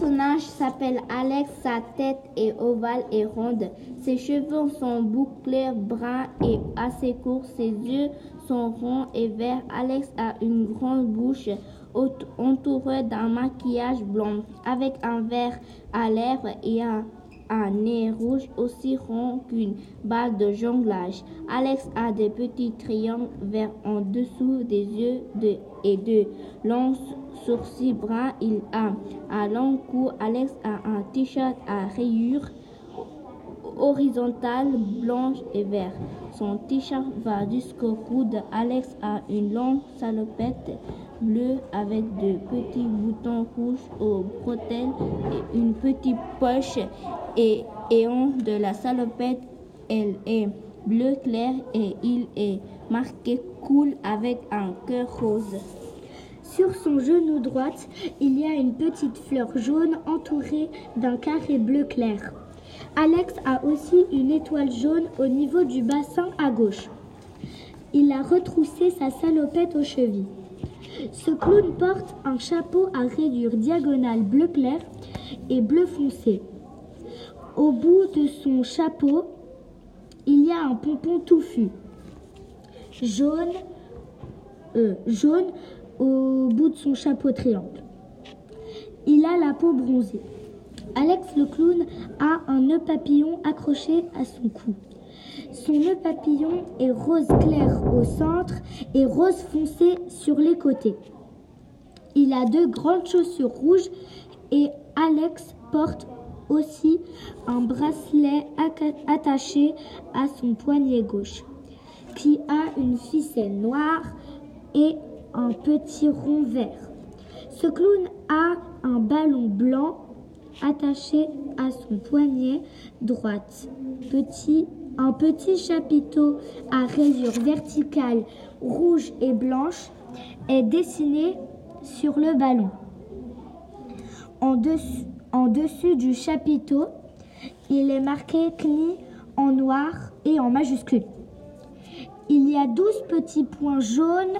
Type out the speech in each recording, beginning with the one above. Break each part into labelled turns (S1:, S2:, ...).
S1: personnage s'appelle Alex, sa tête est ovale et ronde. Ses cheveux sont bouclés, bruns et assez courts. Ses yeux sont ronds et verts. Alex a une grande bouche entourée d'un maquillage blond, avec un vert à lèvres et un nez rouge aussi rond qu'une balle de jonglage. Alex a des petits triangles verts en dessous des yeux et de longs sourcils bruns. Il a un long cou. Alex a un t-shirt à rayures horizontales blanches et vert. Son t-shirt va jusqu'au coude. Alex a une longue salopette bleue avec de petits boutons rouges aux bretelles et une petite poche et en de la salopette, elle est bleu clair et il est marqué cool avec un cœur rose.
S2: Sur son genou droit, il y a une petite fleur jaune entourée d'un carré bleu clair. Alex a aussi une étoile jaune au niveau du bassin à gauche. Il a retroussé sa salopette aux chevilles. Ce clown porte un chapeau à rayures diagonales bleu clair et bleu foncé. Au bout de son chapeau, il y a un pompon touffu, jaune au bout de son chapeau triangle. Il a la peau bronzée. Alex le clown a un nœud papillon accroché à son cou. Son nœud papillon est rose clair au centre et rose foncé sur les côtés. Il a 2 grandes chaussures rouges et Alex porte aussi un bracelet attaché à son poignet gauche qui a une ficelle noire et un petit rond vert. Ce clown a un ballon blanc attaché à son poignet droite. Un petit chapiteau à rayures verticales rouges et blanches est dessiné sur le ballon. En dessus du chapiteau, il est marqué CNI en noir et en majuscule. Il y a 12 petits points jaunes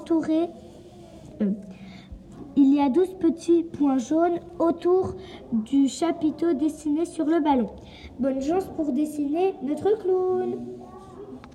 S2: autour du chapiteau dessiné sur le ballon. Bonne chance pour dessiner notre clown!